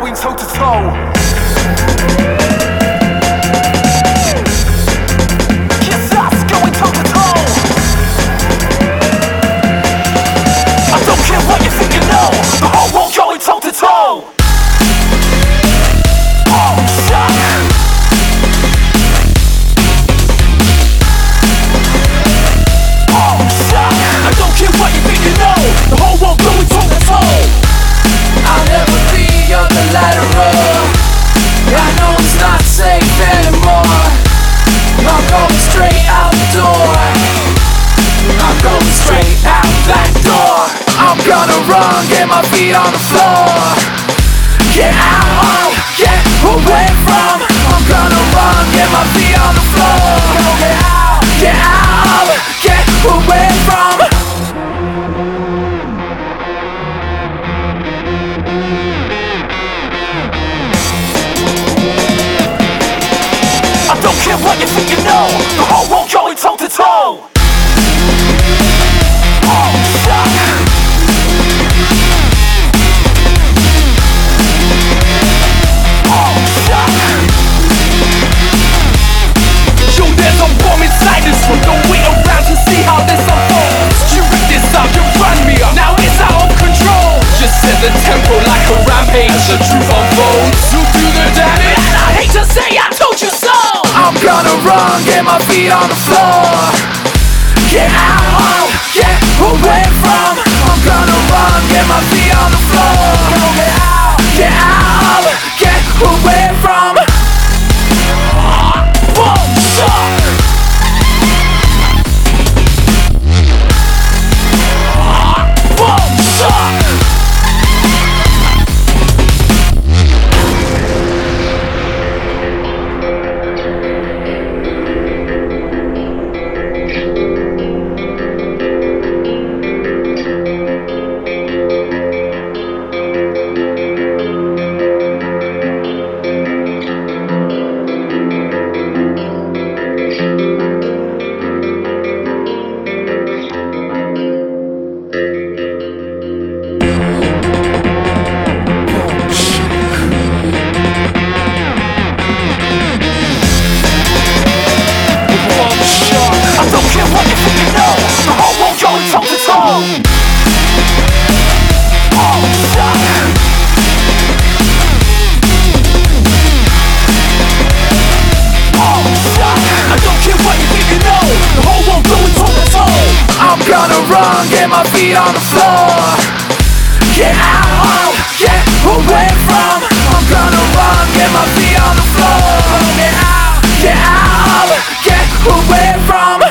going toe to toe. Yes, us going toe to toe. I don't care what you think you know, the whole world going toe to toe. Oh, shit. I don't care what you think you know, the whole world going toe to toe. I'll never be unilateral. I know it's not safe anymore. I'm going straight out the door. I'm going straight out that door. I'm gonna run, get my feet on the floor. Get out, get away from. I'm gonna run, get my feet on the floor. Get out, get away from. I don't care what you think you know, the whole world going toe to toe. Oh, shit. Oh, shit. Yo, there's a bomb inside this one. Don't wait around to see how this unfolds. You rip this up, you run me up. Now it's out of control. Just set the tempo like a rampage. The truth unfolds. You do the damage, and I hate to say I told you so. I'm gonna run, get my feet on the floor. Get out, get away from. I'm gonna run, get my feet on the floor. Get out, get away from. Boom, shot. Boom, shot. I'm gonna run, get my feet on the floor. Get out, get away from. I'm gonna run, get my feet on the floor. Get out, get away from.